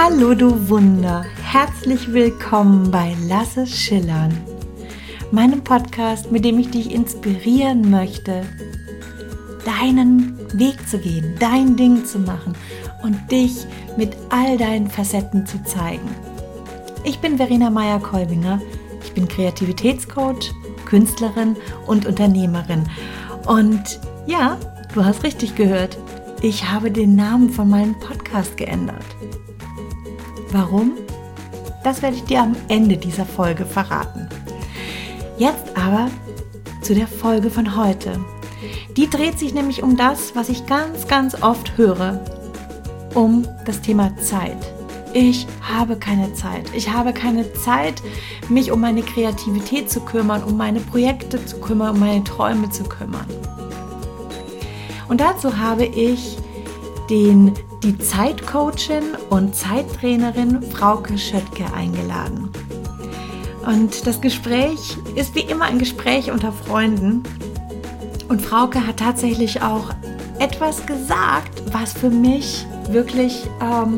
Hallo du Wunder, herzlich willkommen bei Lass es schillern, meinem Podcast, mit dem ich dich inspirieren möchte, deinen Weg zu gehen, dein Ding zu machen und dich mit all deinen Facetten zu zeigen. Ich bin Verena Meyer-Kolbinger, ich bin Kreativitätscoach, Künstlerin und Unternehmerin und ja, du hast richtig gehört, ich habe den Namen von meinem Podcast geändert. Warum? Das werde ich dir am Ende dieser Folge verraten. Jetzt aber zu der Folge von heute. Die dreht sich nämlich um das, was ich ganz oft höre, um das Thema Zeit. Ich habe keine Zeit. Ich habe keine Zeit, mich um meine Kreativität zu kümmern, um meine Projekte zu kümmern, um meine Träume zu kümmern. Und dazu habe ich die Zeitcoachin und Zeittrainerin Frauke Schöttke eingeladen. Und das Gespräch ist wie immer ein Gespräch unter Freunden. Und Frauke hat tatsächlich auch etwas gesagt, was für mich wirklich,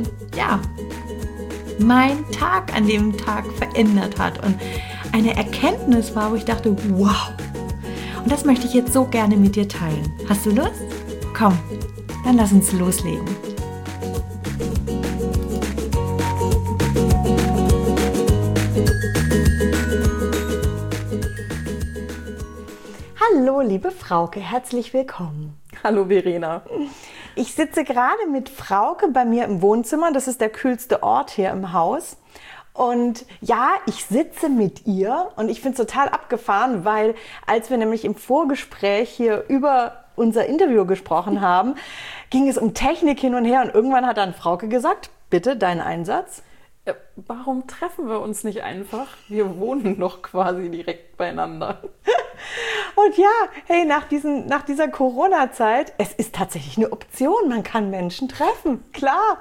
mein Tag an dem Tag verändert hat. Und eine Erkenntnis war, wo ich dachte, wow. Und das möchte ich jetzt so gerne mit dir teilen. Hast du Lust? Komm, dann lass uns loslegen. Hallo, liebe Frauke, herzlich willkommen. Hallo Verena. Ich sitze gerade mit Frauke bei mir im Wohnzimmer. Das ist der kühlste Ort hier im Haus. Und ja, ich sitze mit ihr und ich finde es total abgefahren, weil als wir nämlich im Vorgespräch hier über unser Interview gesprochen haben, ging es um Technik hin und her und irgendwann hat dann Frauke gesagt, bitte deinen Einsatz. Warum treffen wir uns nicht einfach? Wir wohnen noch quasi direkt beieinander. Und ja, hey, nach dieser Corona-Zeit, es ist tatsächlich eine Option, man kann Menschen treffen, klar.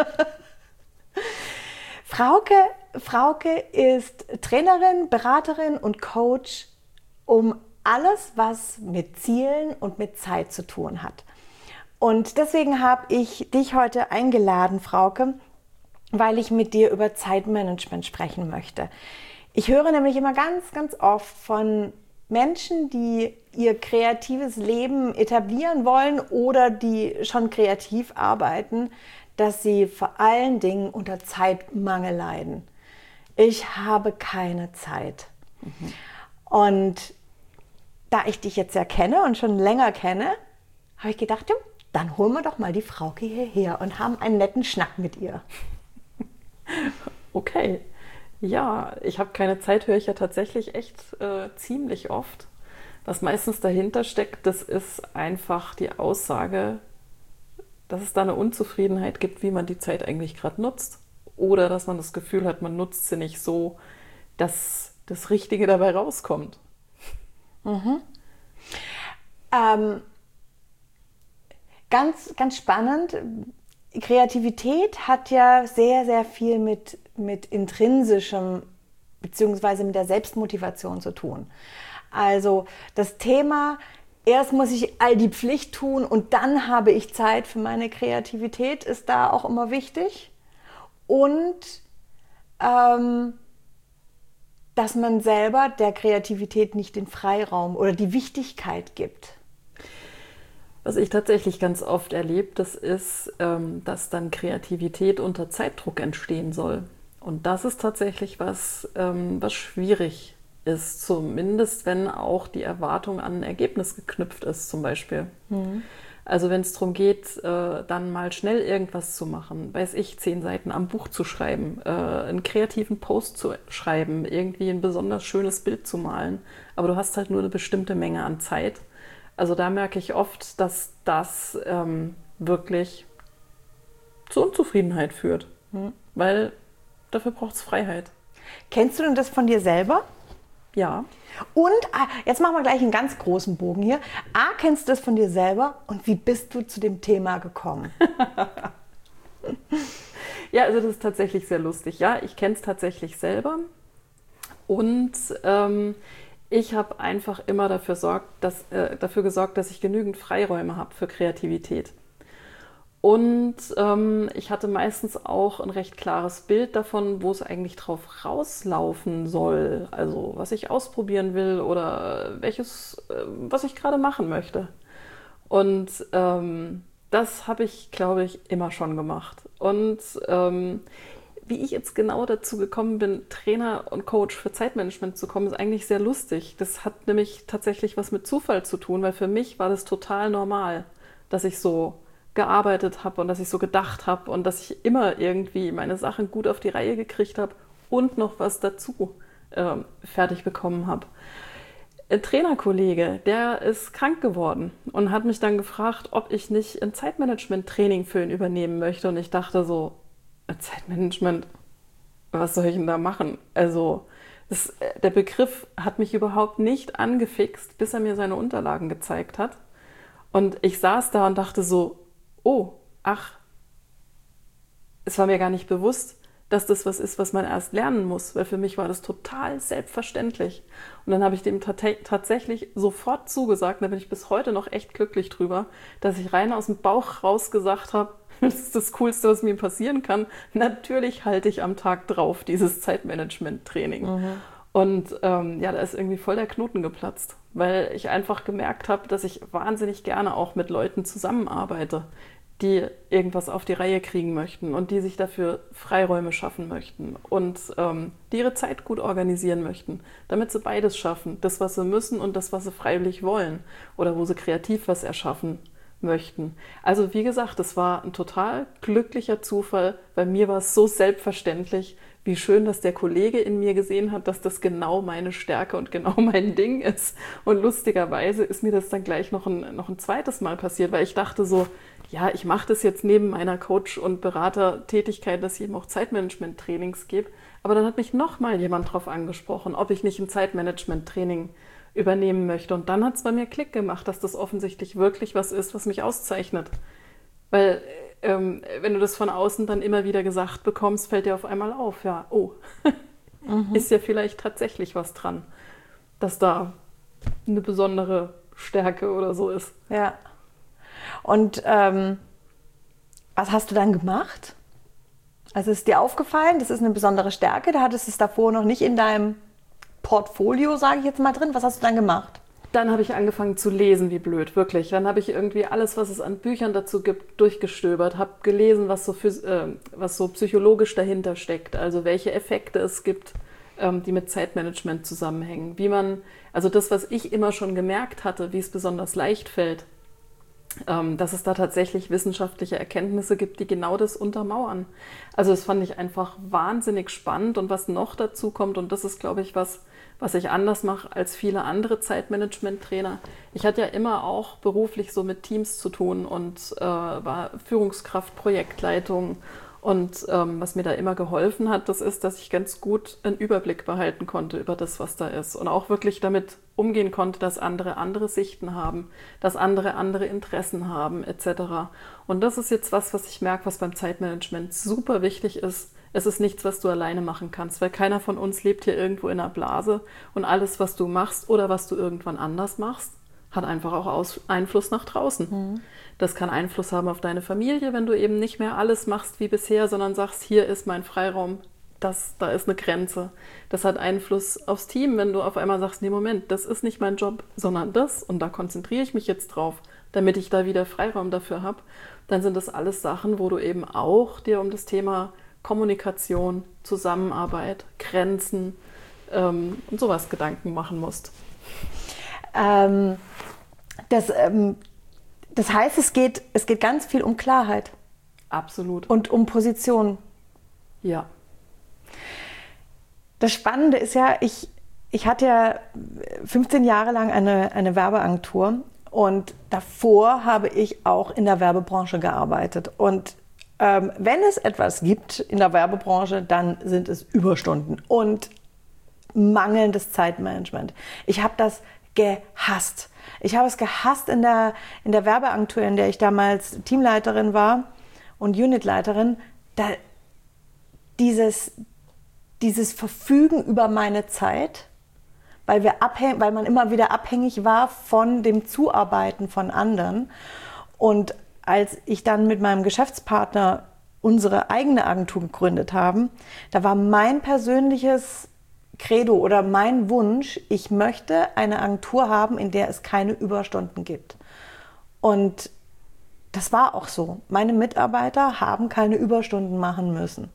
Frauke ist Trainerin, Beraterin und Coach, um alles, was mit Zielen und mit Zeit zu tun hat. Und deswegen habe ich dich heute eingeladen, Frauke, weil ich mit dir über Zeitmanagement sprechen möchte. Ich höre nämlich immer ganz oft von Menschen, die ihr kreatives Leben etablieren wollen oder die schon kreativ arbeiten, dass sie vor allen Dingen unter Zeitmangel leiden. Ich habe keine Zeit. Und da ich dich jetzt ja kenne und schon länger kenne, habe ich gedacht, ja, dann holen wir doch mal die Frauke hierher und haben einen netten Schnack mit ihr. Okay. Ja, ich habe keine Zeit, höre ich ja tatsächlich echt ziemlich oft. Was meistens dahinter steckt, das ist einfach die Aussage, dass es da eine Unzufriedenheit gibt, wie man die Zeit eigentlich gerade nutzt. Oder dass man das Gefühl hat, man nutzt sie nicht so, dass das Richtige dabei rauskommt. Ganz spannend. Kreativität hat ja sehr viel mit intrinsischem bzw. mit der Selbstmotivation zu tun. Also das Thema, erst muss ich all die Pflicht tun und dann habe ich Zeit für meine Kreativität, ist da auch immer wichtig. Und dass man selber der Kreativität nicht den Freiraum oder die Wichtigkeit gibt. Was ich tatsächlich ganz oft erlebe, das ist, dass dann Kreativität unter Zeitdruck entstehen soll. Und das ist tatsächlich was schwierig ist, zumindest wenn auch die Erwartung an ein Ergebnis geknüpft ist zum Beispiel. Also wenn es darum geht, dann mal schnell irgendwas zu machen, 10 Seiten am Buch zu schreiben, einen kreativen Post zu schreiben, irgendwie ein besonders schönes Bild zu malen, aber du hast halt nur eine bestimmte Menge an Zeit. Also da merke ich oft, dass das wirklich zu Unzufriedenheit führt, weil dafür braucht es Freiheit. Kennst du denn das von dir selber? Ja. Und jetzt machen wir gleich einen ganz großen Bogen hier. Kennst du das von dir selber und wie bist du zu dem Thema gekommen? Ja, also das ist tatsächlich sehr lustig. Ja, ich kenne es tatsächlich selber und ich habe einfach immer dafür gesorgt, dass ich genügend Freiräume habe für Kreativität. Und ich hatte meistens auch ein recht klares Bild davon, wo es eigentlich drauf rauslaufen soll. Also was ich ausprobieren will oder was ich gerade machen möchte. Und das habe ich, glaube ich, immer schon gemacht. Und wie ich jetzt genau dazu gekommen bin, Trainer und Coach für Zeitmanagement zu kommen, ist eigentlich sehr lustig. Das hat nämlich tatsächlich was mit Zufall zu tun, weil für mich war das total normal, dass ich so gearbeitet habe und dass ich so gedacht habe und dass ich immer irgendwie meine Sachen gut auf die Reihe gekriegt habe und noch was dazu fertig bekommen habe. Ein Trainerkollege, der ist krank geworden und hat mich dann gefragt, ob ich nicht ein Zeitmanagement-Training für ihn übernehmen möchte. Und ich dachte so, Zeitmanagement, was soll ich denn da machen? Also der Begriff hat mich überhaupt nicht angefixt, bis er mir seine Unterlagen gezeigt hat. Und ich saß da und dachte so, oh, ach, es war mir gar nicht bewusst, dass das was ist, was man erst lernen muss, weil für mich war das total selbstverständlich. Und dann habe ich dem tatsächlich sofort zugesagt, da bin ich bis heute noch echt glücklich drüber, dass ich rein aus dem Bauch raus gesagt habe, das ist das Coolste, was mir passieren kann. Natürlich halte ich am Tag drauf dieses Zeitmanagement-Training. Und da ist irgendwie voll der Knoten geplatzt, weil ich einfach gemerkt habe, dass ich wahnsinnig gerne auch mit Leuten zusammenarbeite, die irgendwas auf die Reihe kriegen möchten und die sich dafür Freiräume schaffen möchten und die ihre Zeit gut organisieren möchten, damit sie beides schaffen, das, was sie müssen und das, was sie freiwillig wollen oder wo sie kreativ was erschaffen möchten. Also wie gesagt, es war ein total glücklicher Zufall, weil mir war es so selbstverständlich, wie schön, dass der Kollege in mir gesehen hat, dass das genau meine Stärke und genau mein Ding ist. Und lustigerweise ist mir das dann gleich noch ein zweites Mal passiert, weil ich dachte so, ja, ich mache das jetzt neben meiner Coach- und Beratertätigkeit, dass ich eben auch Zeitmanagement-Trainings gebe. Aber dann hat mich nochmal jemand darauf angesprochen, ob ich nicht ein Zeitmanagement-Training übernehmen möchte. Und dann hat es bei mir Klick gemacht, dass das offensichtlich wirklich was ist, was mich auszeichnet. Weil wenn du das von außen dann immer wieder gesagt bekommst, fällt dir auf einmal auf, ja, oh, ist ja vielleicht tatsächlich was dran, dass da eine besondere Stärke oder so ist. Ja. Und was hast du dann gemacht? Also ist dir aufgefallen, das ist eine besondere Stärke, da hattest du es davor noch nicht in deinem Portfolio, sage ich jetzt mal, drin. Was hast du dann gemacht? Dann habe ich angefangen zu lesen, wie blöd, wirklich. Dann habe ich irgendwie alles, was es an Büchern dazu gibt, durchgestöbert, habe gelesen, was so psychologisch dahinter steckt, also welche Effekte es gibt, die mit Zeitmanagement zusammenhängen. Also das, was ich immer schon gemerkt hatte, wie es besonders leicht fällt, dass es da tatsächlich wissenschaftliche Erkenntnisse gibt, die genau das untermauern. Also das fand ich einfach wahnsinnig spannend. Und was noch dazu kommt, und das ist, glaube ich, was ich anders mache als viele andere Zeitmanagement-Trainer. Ich hatte ja immer auch beruflich so mit Teams zu tun und war Führungskraft, Projektleitung. Und was mir da immer geholfen hat, das ist, dass ich ganz gut einen Überblick behalten konnte über das, was da ist. Und auch wirklich damit umgehen konnte, dass andere Sichten haben, dass andere Interessen haben, etc. Und das ist jetzt was ich merke, was beim Zeitmanagement super wichtig ist. Es ist nichts, was du alleine machen kannst, weil keiner von uns lebt hier irgendwo in einer Blase. Und alles, was du machst oder was du irgendwann anders machst, hat einfach auch Einfluss nach draußen. Das kann Einfluss haben auf deine Familie, wenn du eben nicht mehr alles machst wie bisher, sondern sagst, hier ist mein Freiraum, da ist eine Grenze. Das hat Einfluss aufs Team, wenn du auf einmal sagst, nee, Moment, das ist nicht mein Job, sondern das und da konzentriere ich mich jetzt drauf, damit ich da wieder Freiraum dafür habe. Dann sind das alles Sachen, wo du eben auch dir um das Thema Kommunikation, Zusammenarbeit, Grenzen und sowas Gedanken machen musst. Das heißt, es geht ganz viel um Klarheit. Absolut. Und um Position. Ja. Das Spannende ist ja, ich hatte ja 15 Jahre lang eine Werbeagentur und davor habe ich auch in der Werbebranche gearbeitet. Und wenn es etwas gibt in der Werbebranche, dann sind es Überstunden und mangelndes Zeitmanagement. Ich habe das gehasst. Ich habe es gehasst in der Werbeagentur, in der ich damals Teamleiterin war und Unitleiterin, dieses Verfügen über meine Zeit, weil man immer wieder abhängig war von dem Zuarbeiten von anderen. Und als ich dann mit meinem Geschäftspartner unsere eigene Agentur gegründet haben, da war mein persönliches Credo oder mein Wunsch, ich möchte eine Agentur haben, in der es keine Überstunden gibt. Und das war auch so. Meine Mitarbeiter haben keine Überstunden machen müssen.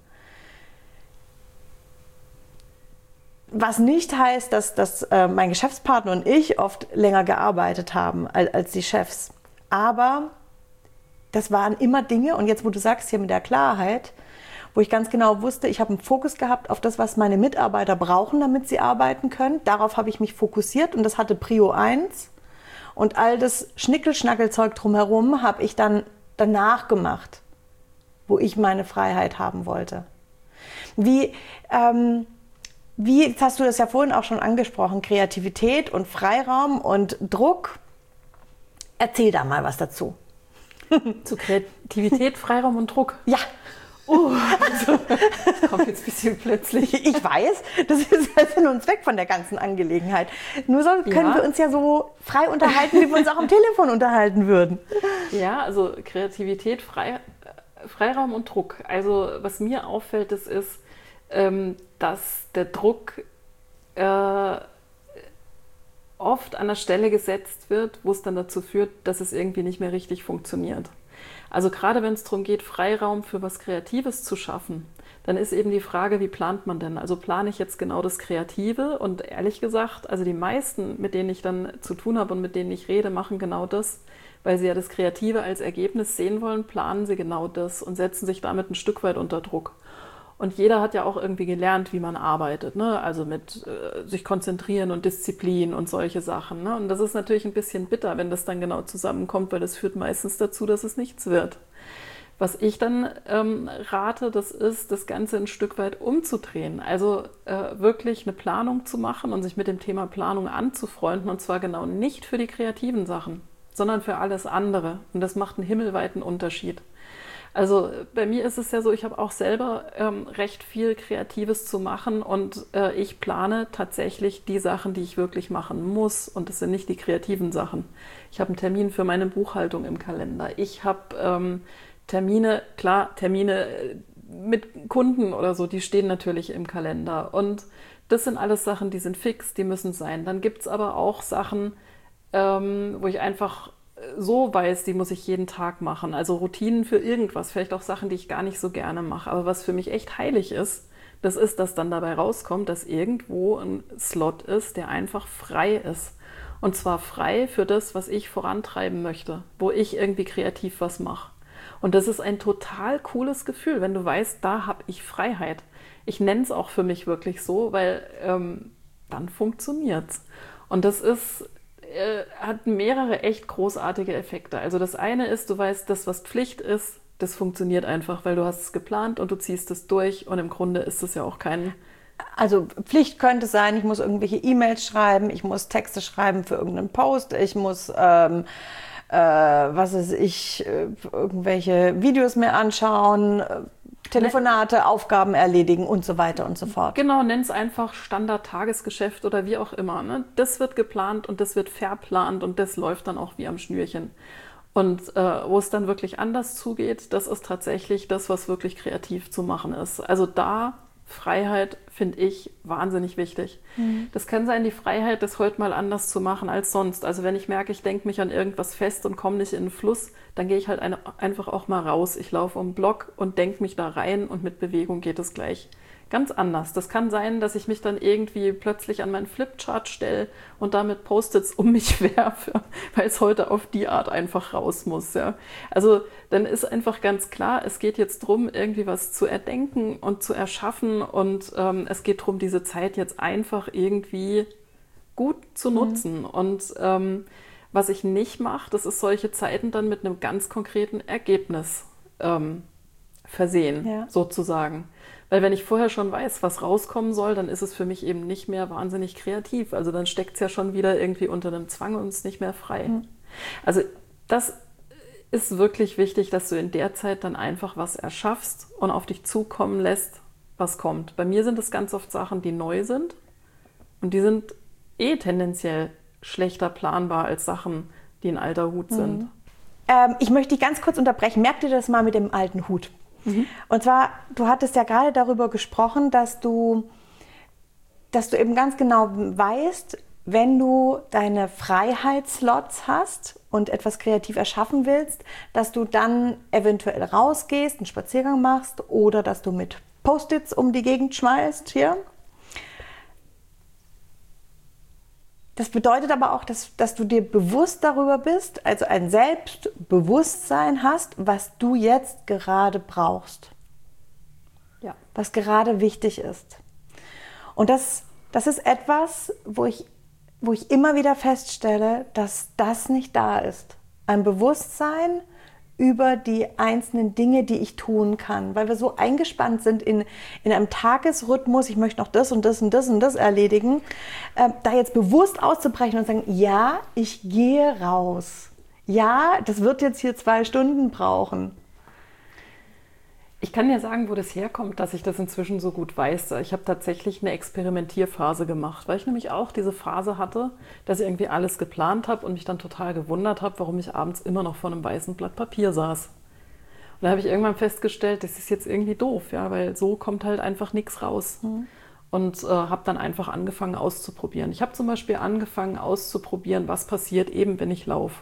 Was nicht heißt, dass mein Geschäftspartner und ich oft länger gearbeitet haben als die Chefs. Aber das waren immer Dinge, und jetzt, wo du sagst, hier mit der Klarheit, wo ich ganz genau wusste, ich habe einen Fokus gehabt auf das, was meine Mitarbeiter brauchen, damit sie arbeiten können. Darauf habe ich mich fokussiert und das hatte Prio 1. Und all das Schnickel-Schnackel-Zeug drumherum habe ich dann danach gemacht, wo ich meine Freiheit haben wollte. Jetzt hast du das ja vorhin auch schon angesprochen, Kreativität und Freiraum und Druck. Erzähl da mal was dazu. Zu Kreativität, Freiraum und Druck. Ja. Also, das kommt jetzt ein bisschen plötzlich. Ich weiß, das ist also uns weg von der ganzen Angelegenheit. Nur so können wir uns ja so frei unterhalten, wie wir uns auch am Telefon unterhalten würden. Ja, also Kreativität, Freiraum und Druck. Also was mir auffällt, ist, dass der Druck oft an der Stelle gesetzt wird, wo es dann dazu führt, dass es irgendwie nicht mehr richtig funktioniert. Also gerade wenn es darum geht, Freiraum für was Kreatives zu schaffen, dann ist eben die Frage, wie plant man denn? Also plane ich jetzt genau das Kreative? Und ehrlich gesagt, also die meisten, mit denen ich dann zu tun habe und mit denen ich rede, machen genau das, weil sie ja das Kreative als Ergebnis sehen wollen, planen sie genau das und setzen sich damit ein Stück weit unter Druck. Und jeder hat ja auch irgendwie gelernt, wie man arbeitet, ne? Also mit sich konzentrieren und Disziplin und solche Sachen. Ne? Und das ist natürlich ein bisschen bitter, wenn das dann genau zusammenkommt, weil das führt meistens dazu, dass es nichts wird. Was ich dann rate, das ist, das Ganze ein Stück weit umzudrehen. Also wirklich eine Planung zu machen und sich mit dem Thema Planung anzufreunden. Und zwar genau nicht für die kreativen Sachen, sondern für alles andere. Und das macht einen himmelweiten Unterschied. Also bei mir ist es ja so, ich habe auch selber recht viel Kreatives zu machen und ich plane tatsächlich die Sachen, die ich wirklich machen muss, und das sind nicht die kreativen Sachen. Ich habe einen Termin für meine Buchhaltung im Kalender. Ich habe Termine mit Kunden oder so, die stehen natürlich im Kalender, und das sind alles Sachen, die sind fix, die müssen sein. Dann gibt es aber auch Sachen, wo ich einfach so weiß, die muss ich jeden Tag machen. Also Routinen für irgendwas, vielleicht auch Sachen, die ich gar nicht so gerne mache. Aber was für mich echt heilig ist, das ist, dass dann dabei rauskommt, dass irgendwo ein Slot ist, der einfach frei ist. Und zwar frei für das, was ich vorantreiben möchte, wo ich irgendwie kreativ was mache. Und das ist ein total cooles Gefühl, wenn du weißt, da habe ich Freiheit. Ich nenne es auch für mich wirklich so, weil dann funktioniert's. Und das hat mehrere echt großartige Effekte. Also das eine ist, du weißt, das, was Pflicht ist, das funktioniert einfach, weil du hast es geplant und du ziehst es durch, und im Grunde ist es ja auch kein... Also Pflicht könnte sein, ich muss irgendwelche E-Mails schreiben, ich muss Texte schreiben für irgendeinen Post, ich muss irgendwelche Videos mir anschauen, Telefonate, Aufgaben erledigen und so weiter und so fort. Genau, nenn es einfach Standard-Tagesgeschäft oder wie auch immer. Ne? Das wird geplant und das wird verplant und das läuft dann auch wie am Schnürchen. Und wo es dann wirklich anders zugeht, das ist tatsächlich das, was wirklich kreativ zu machen ist. Also da Freiheit finde ich wahnsinnig wichtig. Mhm. Das kann sein, die Freiheit, das heute mal anders zu machen als sonst. Also wenn ich merke, ich denke mich an irgendwas fest und komme nicht in den Fluss, dann gehe ich halt einfach auch mal raus. Ich laufe um den Block und denke mich da rein, und mit Bewegung geht es gleich ganz anders. Das kann sein, dass ich mich dann irgendwie plötzlich an meinen Flipchart stelle und damit Post-its um mich werfe, weil es heute auf die Art einfach raus muss. Ja. Also dann ist einfach ganz klar, es geht jetzt darum, irgendwie was zu erdenken und zu erschaffen, und es geht darum, diese Zeit jetzt einfach irgendwie gut zu nutzen. Und was ich nicht mache, das ist solche Zeiten dann mit einem ganz konkreten Ergebnis versehen, ja, sozusagen. Weil wenn ich vorher schon weiß, was rauskommen soll, dann ist es für mich eben nicht mehr wahnsinnig kreativ. Also dann steckt es ja schon wieder irgendwie unter einem Zwang und ist nicht mehr frei. Mhm. Also das ist wirklich wichtig, dass du in der Zeit dann einfach was erschaffst und auf dich zukommen lässt, was kommt. Bei mir sind es ganz oft Sachen, die neu sind, und die sind tendenziell schlechter planbar als Sachen, die ein alter Hut sind. Ich möchte dich ganz kurz unterbrechen. Merk dir das mal mit dem alten Hut. Und zwar, du hattest ja gerade darüber gesprochen, dass du eben ganz genau weißt, wenn du deine Freiheitsslots hast und etwas kreativ erschaffen willst, dass du dann eventuell rausgehst, einen Spaziergang machst oder dass du mit Post-its um die Gegend schmeißt hier. Das bedeutet aber auch, dass du dir bewusst darüber bist, also ein Selbstbewusstsein hast, was du jetzt gerade brauchst. Ja. Was gerade wichtig ist. Und das ist etwas, wo ich immer wieder feststelle, dass das nicht da ist. Ein Bewusstsein über die einzelnen Dinge, die ich tun kann, weil wir so eingespannt sind in einem Tagesrhythmus, ich möchte noch das und das und das und das erledigen, da jetzt bewusst auszubrechen und sagen, ja, ich gehe raus. Ja, das wird jetzt hier 2 Stunden brauchen. Ich kann dir sagen, wo das herkommt, dass ich das inzwischen so gut weiß. Ich habe tatsächlich eine Experimentierphase gemacht, weil ich nämlich auch diese Phase hatte, dass ich irgendwie alles geplant habe und mich dann total gewundert habe, warum ich abends immer noch vor einem weißen Blatt Papier saß. Und da habe ich irgendwann festgestellt, das ist jetzt irgendwie doof, ja, weil so kommt halt einfach nichts raus. Und habe dann einfach angefangen auszuprobieren. Ich habe zum Beispiel angefangen auszuprobieren, was passiert eben, wenn ich laufe.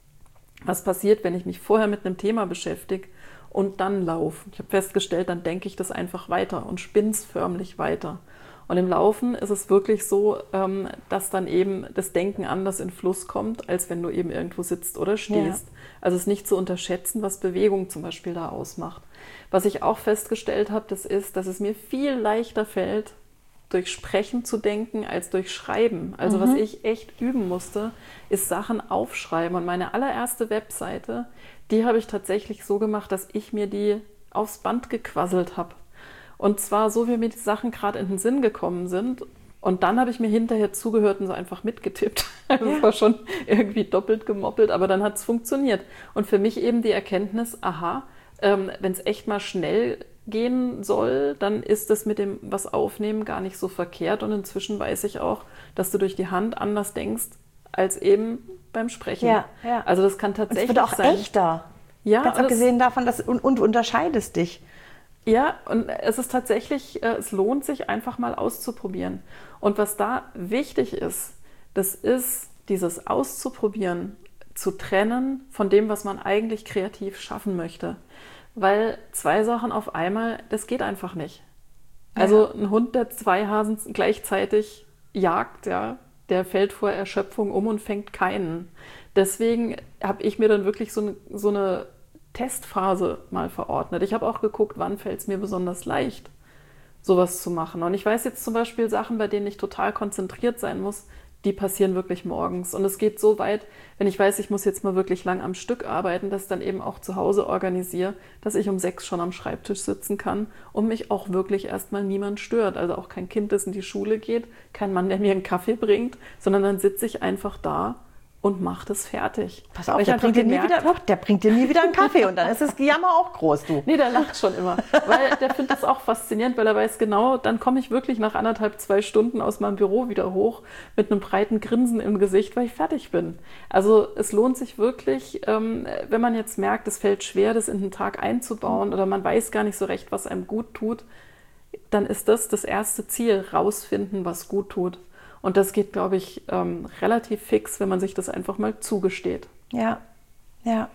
Was passiert, wenn ich mich vorher mit einem Thema beschäftige und dann laufe. Ich habe festgestellt, dann denke ich das einfach weiter und spinne es förmlich weiter. Und im Laufen ist es wirklich so, dass dann eben das Denken anders in Fluss kommt, als wenn du eben irgendwo sitzt oder stehst. Ja. Also es ist nicht zu unterschätzen, was Bewegung zum Beispiel da ausmacht. Was ich auch festgestellt habe, das ist, dass es mir viel leichter fällt, durch Sprechen zu denken, als durch Schreiben. Also was ich echt üben musste, ist Sachen aufschreiben. Und meine allererste Webseite, die habe ich tatsächlich so gemacht, dass ich mir die aufs Band gequasselt habe. Und zwar so, wie mir die Sachen gerade in den Sinn gekommen sind. Und dann habe ich mir hinterher zugehört und so einfach mitgetippt. Also es war schon irgendwie doppelt gemoppelt, aber dann hat es funktioniert. Und für mich eben die Erkenntnis, aha, wenn es echt mal schnell gehen soll, dann ist das mit dem was aufnehmen gar nicht so verkehrt. Und inzwischen weiß ich auch, dass du durch die Hand anders denkst, als eben beim Sprechen. Ja, ja. Also das kann tatsächlich sein. Es wird auch echter. Ja, ganz abgesehen davon, und du unterscheidest dich. Ja, und es ist tatsächlich, es lohnt sich einfach mal auszuprobieren. Und was da wichtig ist, das ist dieses Auszuprobieren zu trennen von dem, was man eigentlich kreativ schaffen möchte. Weil 2 Sachen auf einmal, das geht einfach nicht. Also ein Hund, der 2 Hasen gleichzeitig jagt, ja, der fällt vor Erschöpfung um und fängt keinen. Deswegen habe ich mir dann wirklich so eine Testphase mal verordnet. Ich habe auch geguckt, wann fällt es mir besonders leicht, sowas zu machen. Und ich weiß jetzt zum Beispiel Sachen, bei denen ich total konzentriert sein muss, die passieren wirklich morgens. Und es geht so weit, wenn ich weiß, ich muss jetzt mal wirklich lang am Stück arbeiten, dass ich dann eben auch zu Hause organisiere, dass ich um 6 schon am Schreibtisch sitzen kann und mich auch wirklich erstmal niemand stört. Also auch kein Kind, das in die Schule geht, kein Mann, der mir einen Kaffee bringt, sondern dann sitze ich einfach da und macht es fertig. Pass auf, der bringt dir nie wieder einen Kaffee und dann ist das Gejammer auch groß, du. Nee, der lacht schon immer, weil der findet das auch faszinierend, weil er weiß genau, dann komme ich wirklich nach 1,5, 2 Stunden aus meinem Büro wieder hoch mit einem breiten Grinsen im Gesicht, weil ich fertig bin. Also es lohnt sich wirklich, wenn man jetzt merkt, es fällt schwer, das in den Tag einzubauen oder man weiß gar nicht so recht, was einem gut tut, dann ist das erste Ziel, rausfinden, was gut tut. Und das geht, glaube ich, relativ fix, wenn man sich das einfach mal zugesteht. Ja, ja.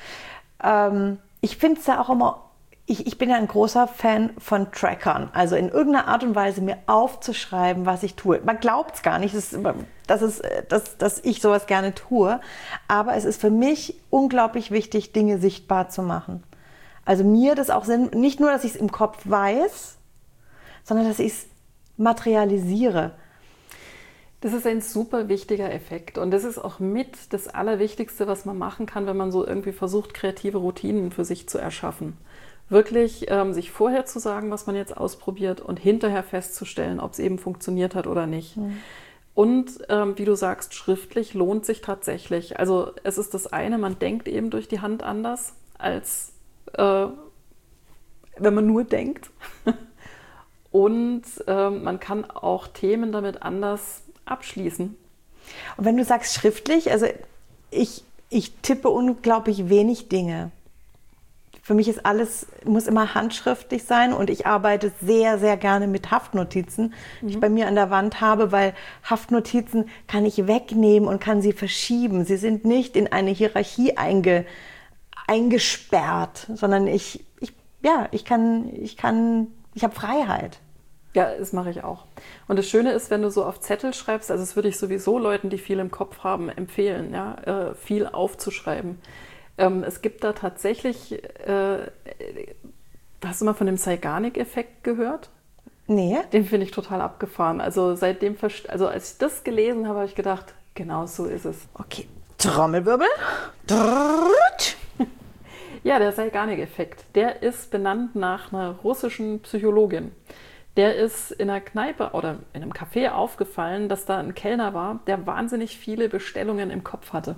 Ich finde es ja auch immer, ich bin ja ein großer Fan von Trackern. Also in irgendeiner Art und Weise mir aufzuschreiben, was ich tue. Man glaubt es gar nicht, dass ich sowas gerne tue. Aber es ist für mich unglaublich wichtig, Dinge sichtbar zu machen. Also mir das auch nicht nur, dass ich es im Kopf weiß, sondern dass ich es materialisiere. Das ist ein super wichtiger Effekt und das ist auch mit das Allerwichtigste, was man machen kann, wenn man so irgendwie versucht, kreative Routinen für sich zu erschaffen. Wirklich sich vorher zu sagen, was man jetzt ausprobiert und hinterher festzustellen, ob es eben funktioniert hat oder nicht. Und wie du sagst, schriftlich lohnt sich tatsächlich. Also es ist das eine, man denkt eben durch die Hand anders, als wenn man nur denkt. Und man kann auch Themen damit anders abschließen. Und wenn du sagst schriftlich, also ich Ich tippe unglaublich wenig Dinge. Für mich ist alles, muss immer handschriftlich sein und ich arbeite sehr, sehr gerne mit Haftnotizen, die ich bei mir an der Wand habe, weil Haftnotizen kann ich wegnehmen und kann sie verschieben. Sie sind nicht in eine Hierarchie eingesperrt, sondern ich habe Freiheit. Ja, das mache ich auch. Und das Schöne ist, wenn du so auf Zettel schreibst, also das würde ich sowieso Leuten, die viel im Kopf haben, empfehlen, ja, viel aufzuschreiben. Es gibt da tatsächlich, hast du mal von dem Zeigarnik-Effekt gehört? Nee. Den finde ich total abgefahren. Also seitdem, also als ich das gelesen habe, habe ich gedacht, genau so ist es. Okay, Trommelwirbel. Ja, der Zeigarnik-Effekt, der ist benannt nach einer russischen Psychologin. Der ist in einer Kneipe oder in einem Café aufgefallen, dass da ein Kellner war, der wahnsinnig viele Bestellungen im Kopf hatte.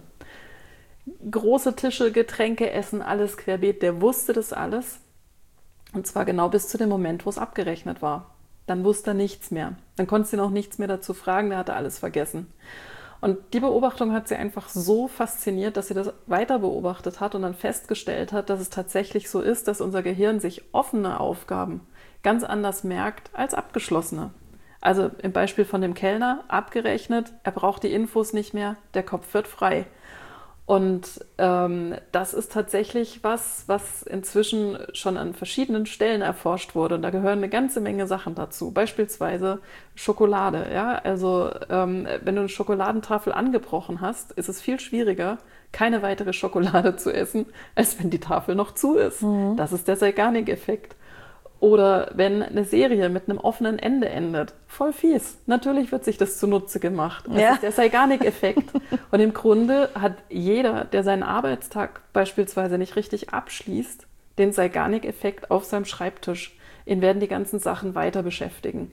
Große Tische, Getränke, Essen, alles querbeet. Der wusste das alles. Und zwar genau bis zu dem Moment, wo es abgerechnet war. Dann wusste er nichts mehr. Dann konntest du ihn auch nichts mehr dazu fragen, der hatte alles vergessen. Und die Beobachtung hat sie einfach so fasziniert, dass sie das weiter beobachtet hat und dann festgestellt hat, dass es tatsächlich so ist, dass unser Gehirn sich offene Aufgaben ganz anders merkt als abgeschlossene. Also im Beispiel von dem Kellner, abgerechnet, er braucht die Infos nicht mehr, der Kopf wird frei. Und das ist tatsächlich was inzwischen schon an verschiedenen Stellen erforscht wurde. Und da gehören eine ganze Menge Sachen dazu. Beispielsweise Schokolade. Ja? Also wenn du eine Schokoladentafel angebrochen hast, ist es viel schwieriger, keine weitere Schokolade zu essen, als wenn die Tafel noch zu ist. Mhm. Das ist der Zeigarnik-Effekt. Oder wenn eine Serie mit einem offenen Ende endet. Voll fies. Natürlich wird sich das zunutze gemacht. Das ist der Zeigarnik-Effekt. Und im Grunde hat jeder, der seinen Arbeitstag beispielsweise nicht richtig abschließt, den Zeigarnik-Effekt auf seinem Schreibtisch. Ihn werden die ganzen Sachen weiter beschäftigen.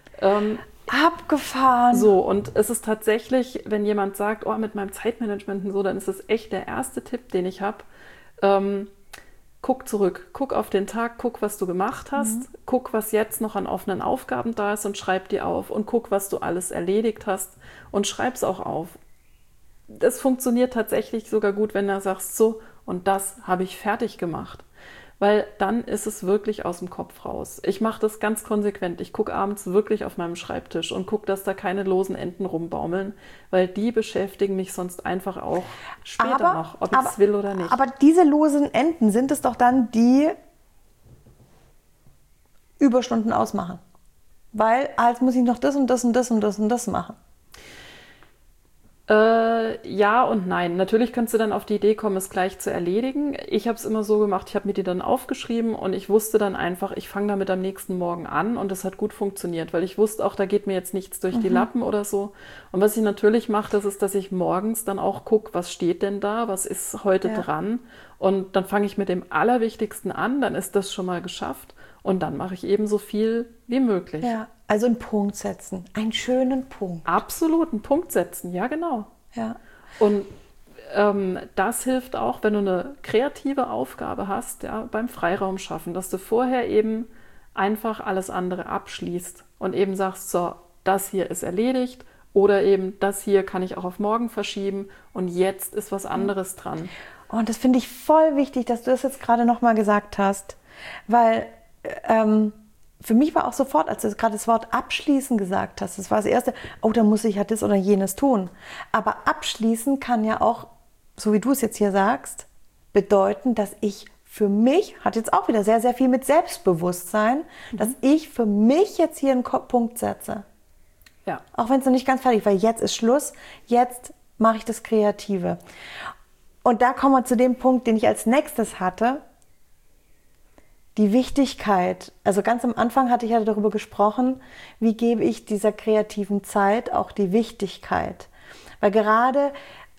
Abgefahren. So, und es ist tatsächlich, wenn jemand sagt, oh, mit meinem Zeitmanagement und so, dann ist das echt der erste Tipp, den ich habe. Guck zurück, guck auf den Tag, guck, was du gemacht hast, guck, was jetzt noch an offenen Aufgaben da ist und schreib die auf und guck, was du alles erledigt hast und schreib's auch auf. Das funktioniert tatsächlich sogar gut, wenn du sagst, so, und das habe ich fertig gemacht. Weil dann ist es wirklich aus dem Kopf raus. Ich mache das ganz konsequent. Ich gucke abends wirklich auf meinem Schreibtisch und gucke, dass da keine losen Enden rumbaumeln, weil die beschäftigen mich sonst einfach auch später noch, ob ich es will oder nicht. Aber diese losen Enden sind es doch dann, die Überstunden ausmachen. Weil als muss ich noch das und das und das und das und das machen. Ja und nein. Natürlich kannst du dann auf die Idee kommen, es gleich zu erledigen. Ich habe es immer so gemacht, ich habe mir die dann aufgeschrieben und ich wusste dann einfach, ich fange damit am nächsten Morgen an und das hat gut funktioniert, weil ich wusste auch, da geht mir jetzt nichts durch die Lappen oder so. Und was ich natürlich mache, das ist, dass ich morgens dann auch gucke, was steht denn da, was ist heute dran und dann fange ich mit dem Allerwichtigsten an, dann ist das schon mal geschafft und dann mache ich eben so viel wie möglich. Ja. Also einen Punkt setzen, einen schönen Punkt. Absolut, einen Punkt setzen, ja genau. Ja. Und das hilft auch, wenn du eine kreative Aufgabe hast, ja, beim Freiraum schaffen, dass du vorher eben einfach alles andere abschließt und eben sagst, so, das hier ist erledigt oder eben das hier kann ich auch auf morgen verschieben und jetzt ist was anderes dran. Und das finde ich voll wichtig, dass du das jetzt gerade nochmal gesagt hast, weil für mich war auch sofort, als du gerade das Wort abschließen gesagt hast, das war das Erste, oh, da muss ich ja das oder jenes tun. Aber abschließen kann ja auch, so wie du es jetzt hier sagst, bedeuten, dass ich für mich, hat jetzt auch wieder sehr, sehr viel mit Selbstbewusstsein, dass ich für mich jetzt hier einen Punkt setze. Ja. Auch wenn es noch nicht ganz fertig ist, weil jetzt ist Schluss, jetzt mache ich das Kreative. Und da kommen wir zu dem Punkt, den ich als nächstes hatte, die Wichtigkeit, also ganz am Anfang hatte ich ja darüber gesprochen, wie gebe ich dieser kreativen Zeit auch die Wichtigkeit. Weil gerade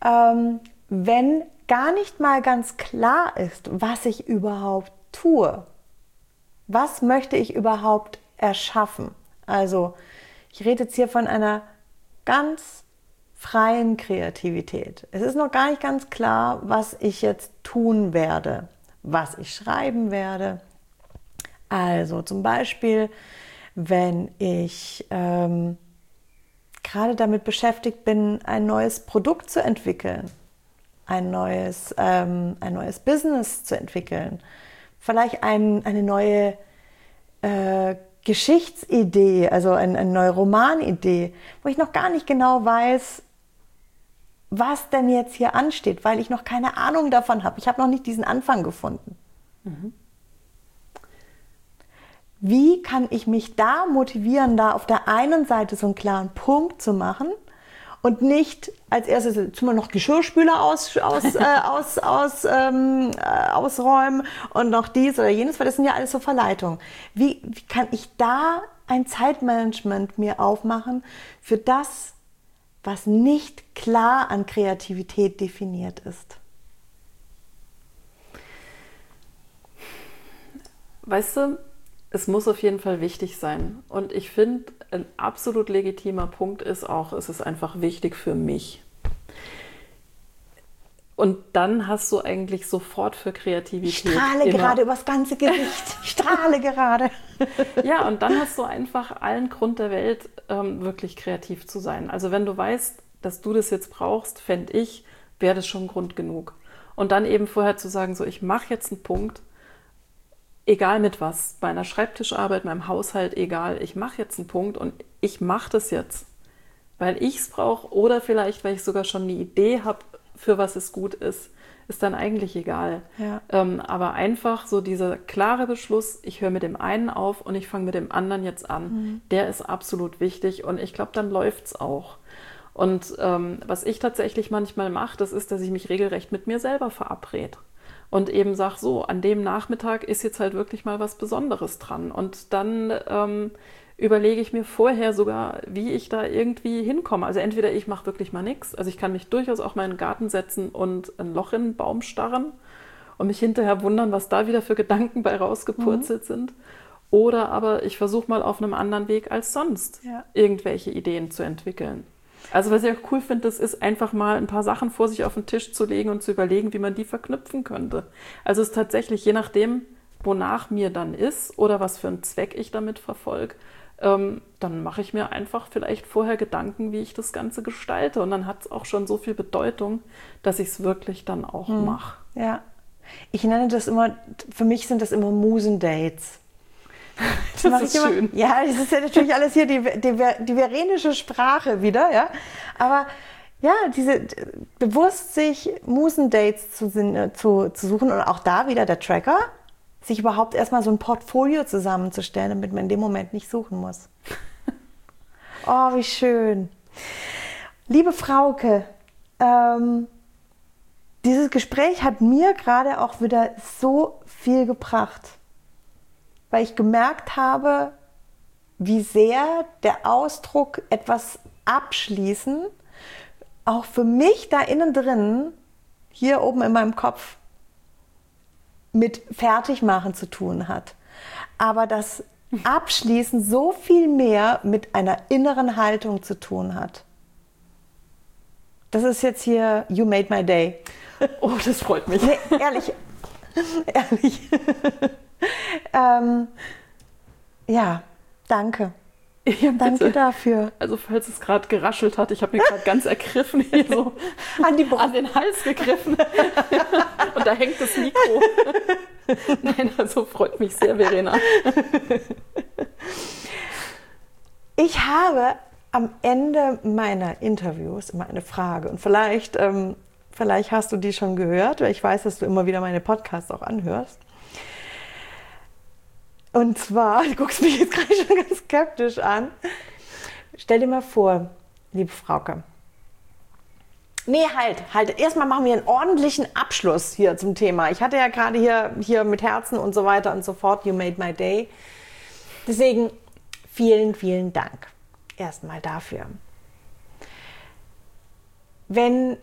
wenn gar nicht mal ganz klar ist, was ich überhaupt tue, was möchte ich überhaupt erschaffen. Also ich rede jetzt hier von einer ganz freien Kreativität. Es ist noch gar nicht ganz klar, was ich jetzt tun werde, was ich schreiben werde. Also zum Beispiel, wenn ich gerade damit beschäftigt bin, ein neues Produkt zu entwickeln, ein neues Business zu entwickeln, vielleicht eine neue Geschichtsidee, also eine neue Romanidee, wo ich noch gar nicht genau weiß, was denn jetzt hier ansteht, weil ich noch keine Ahnung davon habe. Ich habe noch nicht diesen Anfang gefunden. Mhm. Wie kann ich mich da motivieren, da auf der einen Seite so einen klaren Punkt zu machen und nicht als erstes jetzt mal noch Geschirrspüler ausräumen und noch dies oder jenes, weil das sind ja alles so Verleitungen. Wie kann ich da ein Zeitmanagement mir aufmachen für das, was nicht klar an Kreativität definiert ist? Weißt du, es muss auf jeden Fall wichtig sein. Und ich finde, ein absolut legitimer Punkt ist auch, es ist einfach wichtig für mich. Und dann hast du eigentlich sofort für Kreativität. Ich strahle gerade übers ganze Gesicht. Ich strahle gerade. Ja, und dann hast du einfach allen Grund der Welt, wirklich kreativ zu sein. Also wenn du weißt, dass du das jetzt brauchst, fände ich, wäre das schon Grund genug. Und dann eben vorher zu sagen, so ich mache jetzt einen Punkt, egal mit was, bei einer Schreibtischarbeit, meinem Haushalt, egal, ich mache jetzt einen Punkt und ich mache das jetzt, weil ich es brauche oder vielleicht, weil ich sogar schon eine Idee habe, für was es gut ist dann eigentlich egal. Ja. Aber einfach so dieser klare Beschluss, ich höre mit dem einen auf und ich fange mit dem anderen jetzt an, der ist absolut wichtig und ich glaube, dann läuft es auch. Und was ich tatsächlich manchmal mache, das ist, dass ich mich regelrecht mit mir selber verabrede. Und eben sage, so, an dem Nachmittag ist jetzt halt wirklich mal was Besonderes dran. Und dann überlege ich mir vorher sogar, wie ich da irgendwie hinkomme. Also entweder ich mache wirklich mal nichts, also ich kann mich durchaus auch mal in den Garten setzen und ein Loch in den Baum starren und mich hinterher wundern, was da wieder für Gedanken bei rausgepurzelt sind. Oder aber ich versuche mal auf einem anderen Weg als sonst irgendwelche Ideen zu entwickeln. Also was ich auch cool finde, das ist einfach mal ein paar Sachen vor sich auf den Tisch zu legen und zu überlegen, wie man die verknüpfen könnte. Also es ist tatsächlich, je nachdem, wonach mir dann ist oder was für einen Zweck ich damit verfolge, dann mache ich mir einfach vielleicht vorher Gedanken, wie ich das Ganze gestalte. Und dann hat es auch schon so viel Bedeutung, dass ich es wirklich dann auch mache. Ja, ich nenne das immer, für mich sind das immer Musendates. Das ist schön. Ja, das ist ja natürlich alles hier die verenische Sprache wieder, ja. Aber ja, diese bewusst sich Musendates zu suchen und auch da wieder der Tracker, sich überhaupt erstmal so ein Portfolio zusammenzustellen, damit man in dem Moment nicht suchen muss. Oh, wie schön. Liebe Frauke, dieses Gespräch hat mir gerade auch wieder so viel gebracht, weil ich gemerkt habe, wie sehr der Ausdruck etwas abschließen auch für mich da innen drin, hier oben in meinem Kopf, mit Fertigmachen zu tun hat. Aber das Abschließen so viel mehr mit einer inneren Haltung zu tun hat. Das ist jetzt hier You Made My Day. Oh, das freut mich. Nee, ehrlich. Ehrlich. Ja, danke. Ja, danke dafür. Also falls es gerade geraschelt hat, ich habe mir gerade ganz ergriffen hier so an den Hals gegriffen. Und da hängt das Mikro. Nein, also freut mich sehr, Verena. Ich habe am Ende meiner Interviews immer eine Frage. Und vielleicht hast du die schon gehört, weil ich weiß, dass du immer wieder meine Podcasts auch anhörst. Und zwar, du guckst mich jetzt gerade schon ganz skeptisch an. Stell dir mal vor, liebe Frauke. Nee, halt. Erstmal machen wir einen ordentlichen Abschluss hier zum Thema. Ich hatte ja gerade hier mit Herzen und so weiter und so fort, You Made My Day. Deswegen vielen, vielen Dank erstmal dafür. Wenn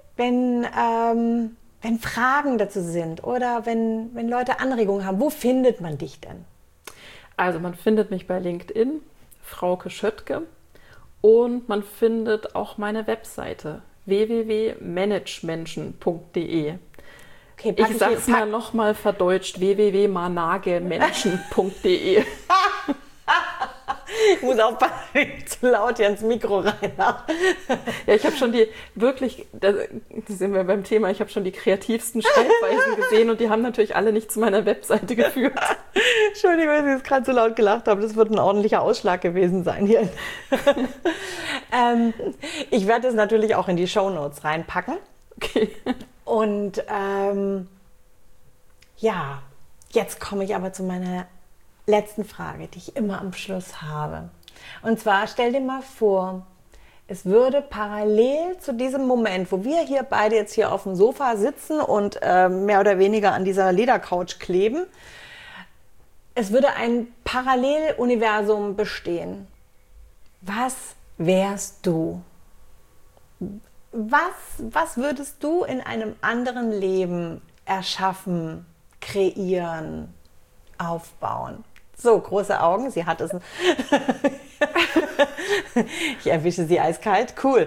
Fragen dazu sind oder wenn Leute Anregungen haben, wo findet man dich denn? Also man findet mich bei LinkedIn, Frauke Schöttke, und man findet auch meine Webseite www.managemenschen.de. Okay, ich sage es mal nochmal verdeutscht, www.managemenschen.de. Ich muss aufpassen, wenn ich zu laut hier ins Mikro reinlache. Ja, ich habe schon da sind wir beim Thema, ich habe schon die kreativsten Schreibweisen gesehen und die haben natürlich alle nicht zu meiner Webseite geführt. Entschuldigung, dass ich jetzt gerade so laut gelacht habe. Das wird ein ordentlicher Ausschlag gewesen sein hier. Ich werde es natürlich auch in die Shownotes reinpacken. Okay. Und ja, jetzt komme ich aber zu meiner letzten Frage, die ich immer am Schluss habe. Und zwar, stell dir mal vor, es würde parallel zu diesem Moment, wo wir hier beide jetzt hier auf dem Sofa sitzen und mehr oder weniger an dieser Ledercouch kleben, es würde ein Paralleluniversum bestehen. Was wärst du? Was würdest du in einem anderen Leben erschaffen, kreieren, aufbauen? So, große Augen, sie hat es. Ich erwische sie eiskalt, cool.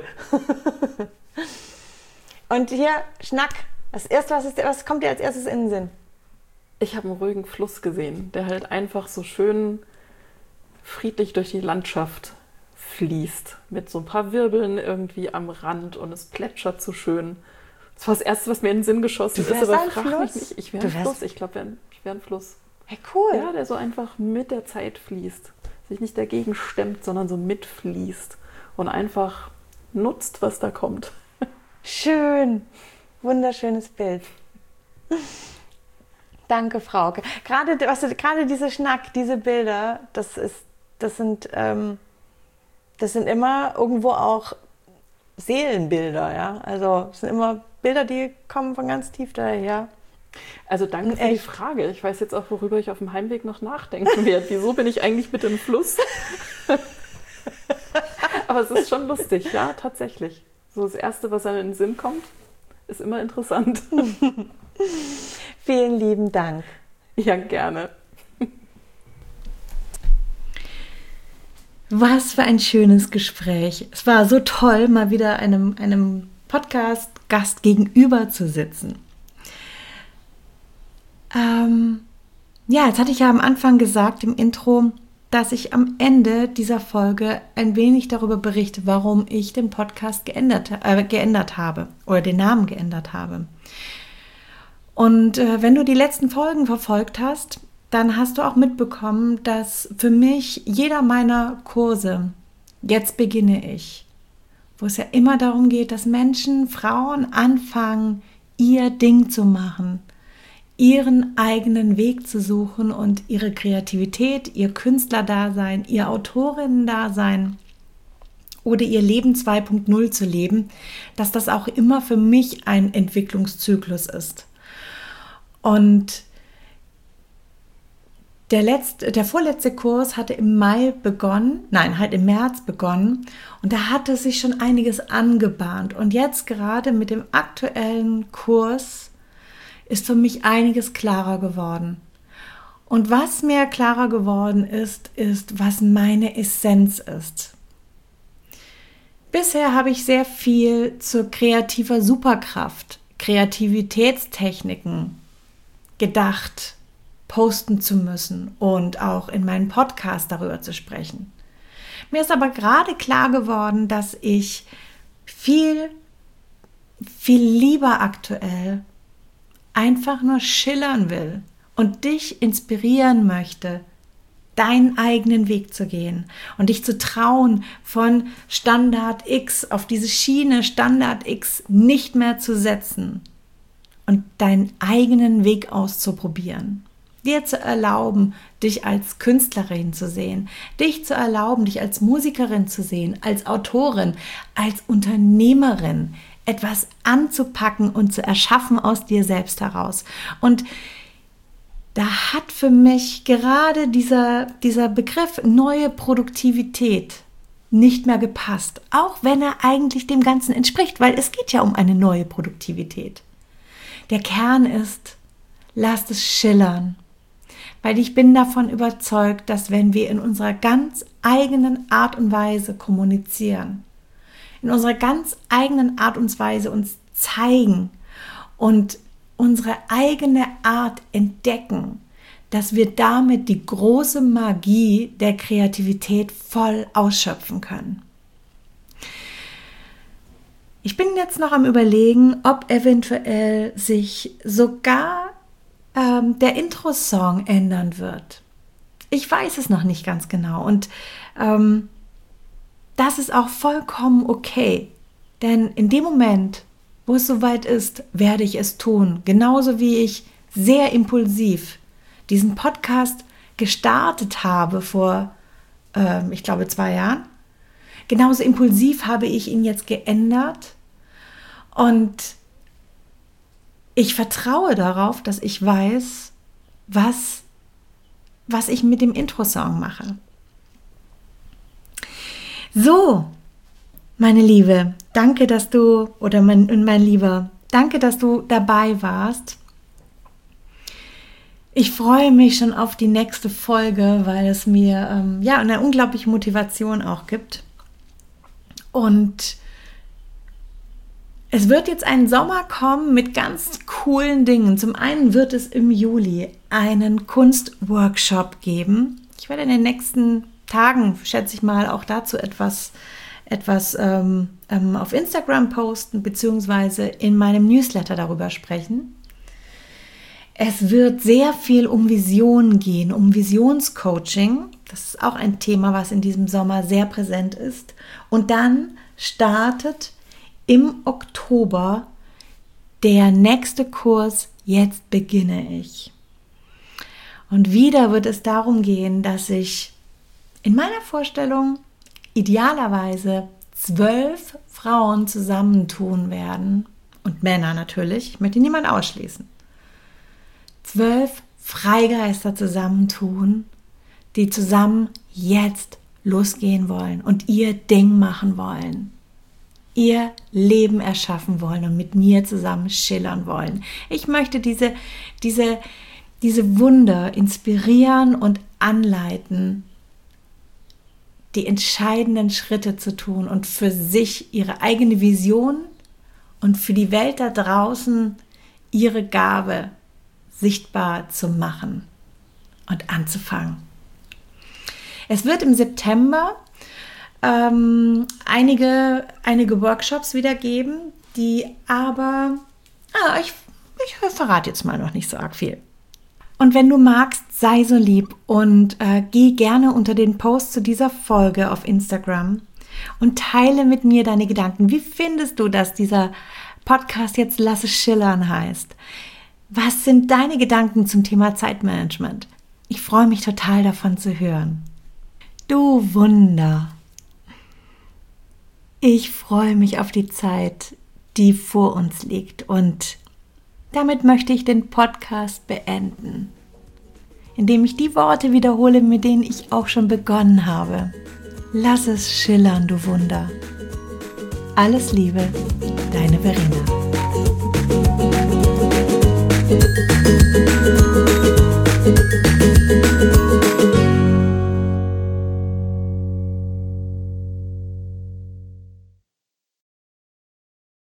Und hier, Schnack. Was kommt dir als erstes in den Sinn? Ich habe einen ruhigen Fluss gesehen, der halt einfach so schön friedlich durch die Landschaft fließt. Mit so ein paar Wirbeln irgendwie am Rand und es plätschert so schön. Das war das Erste, was mir in den Sinn geschossen ist, aber frag mich nicht. Ich wäre ein Fluss. Ich glaube, ich wäre ein Fluss. Hey, cool. Ja, der so einfach mit der Zeit fließt. Sich nicht dagegen stemmt, sondern so mitfließt. Und einfach nutzt, was da kommt. Schön. Wunderschönes Bild. Danke, Frauke. Gerade diese Schnack, diese Bilder, das sind immer irgendwo auch Seelenbilder, ja. Also es sind immer Bilder, die kommen von ganz tief daher. Also danke für die Frage. Ich weiß jetzt auch, worüber ich auf dem Heimweg noch nachdenken werde. Wieso bin ich eigentlich mit dem Fluss? Aber es ist schon lustig, ja, tatsächlich. So das Erste, was einem in den Sinn kommt, ist immer interessant. Vielen lieben Dank. Ja, gerne. Was für ein schönes Gespräch. Es war so toll, mal wieder einem Podcast-Gast gegenüber zu sitzen. Ja, jetzt hatte ich ja am Anfang gesagt im Intro, dass ich am Ende dieser Folge ein wenig darüber berichte, warum ich den Podcast geändert habe oder den Namen geändert habe. Und wenn du die letzten Folgen verfolgt hast, dann hast du auch mitbekommen, dass für mich jeder meiner Kurse, jetzt beginne ich, wo es ja immer darum geht, dass Menschen, Frauen anfangen, ihr Ding zu machen, ihren eigenen Weg zu suchen und ihre Kreativität, ihr Künstlerdasein, ihr Autorinnen-Dasein oder ihr Leben 2.0 zu leben, dass das auch immer für mich ein Entwicklungszyklus ist. Und der vorletzte Kurs hatte im März begonnen und da hatte sich schon einiges angebahnt. Und jetzt gerade mit dem aktuellen Kurs ist für mich einiges klarer geworden. Und was mir klarer geworden ist, was meine Essenz ist. Bisher habe ich sehr viel zur kreativer Superkraft, Kreativitätstechniken gedacht, posten zu müssen und auch in meinem Podcast darüber zu sprechen. Mir ist aber gerade klar geworden, dass ich viel, viel lieber aktuell einfach nur schillern will und dich inspirieren möchte, deinen eigenen Weg zu gehen und dich zu trauen, von Standard X auf diese Schiene Standard X nicht mehr zu setzen und deinen eigenen Weg auszuprobieren. Dir zu erlauben, dich als Künstlerin zu sehen, dich zu erlauben, dich als Musikerin zu sehen, als Autorin, als Unternehmerin, etwas anzupacken und zu erschaffen aus dir selbst heraus. Und da hat für mich gerade dieser Begriff neue Produktivität nicht mehr gepasst, auch wenn er eigentlich dem Ganzen entspricht, weil es geht ja um eine neue Produktivität. Der Kern ist, lasst es schillern, weil ich bin davon überzeugt, dass wenn wir in unserer ganz eigenen Art und Weise kommunizieren, in unserer ganz eigenen Art und Weise uns zeigen und unsere eigene Art entdecken, dass wir damit die große Magie der Kreativität voll ausschöpfen können. Ich bin jetzt noch am Überlegen, ob eventuell sich sogar der Intro-Song ändern wird. Ich weiß es noch nicht ganz genau und das ist auch vollkommen okay, denn in dem Moment, wo es soweit ist, werde ich es tun, genauso wie ich sehr impulsiv diesen Podcast gestartet habe vor, ich glaube, 2 Jahren. Genauso impulsiv habe ich ihn jetzt geändert und ich vertraue darauf, dass ich weiß, was ich mit dem Intro-Song mache. So, meine Liebe, danke, dass du, oder mein Lieber, danke, dass du dabei warst. Ich freue mich schon auf die nächste Folge, weil es mir eine unglaubliche Motivation auch gibt. Und es wird jetzt ein Sommer kommen mit ganz coolen Dingen. Zum einen wird es im Juli einen Kunstworkshop geben. Ich werde in den nächsten Tagen, schätze ich mal, auch dazu etwas auf Instagram posten, beziehungsweise in meinem Newsletter darüber sprechen. Es wird sehr viel um Vision gehen, um Visionscoaching. Das ist auch ein Thema, was in diesem Sommer sehr präsent ist. Und dann startet im Oktober der nächste Kurs, jetzt beginne ich. Und wieder wird es darum gehen, dass ich in meiner Vorstellung idealerweise 12 Frauen zusammentun werden und Männer natürlich, ich möchte niemanden ausschließen. 12 Freigeister zusammentun, die zusammen jetzt losgehen wollen und ihr Ding machen wollen. Ihr Leben erschaffen wollen und mit mir zusammen schillern wollen. Ich möchte diese Wunder inspirieren und anleiten, die entscheidenden Schritte zu tun und für sich ihre eigene Vision und für die Welt da draußen ihre Gabe sichtbar zu machen und anzufangen. Es wird im September einige Workshops wieder geben, die aber, ich verrate jetzt mal noch nicht so arg viel. Und wenn du magst, sei so lieb und geh gerne unter den Post zu dieser Folge auf Instagram und teile mit mir deine Gedanken. Wie findest du, dass dieser Podcast jetzt Lass es schillern heißt? Was sind deine Gedanken zum Thema Zeitmanagement? Ich freue mich total davon zu hören. Du Wunder! Ich freue mich auf die Zeit, die vor uns liegt und damit möchte ich den Podcast beenden, indem ich die Worte wiederhole, mit denen ich auch schon begonnen habe. Lass es schillern, du Wunder. Alles Liebe, deine Verena.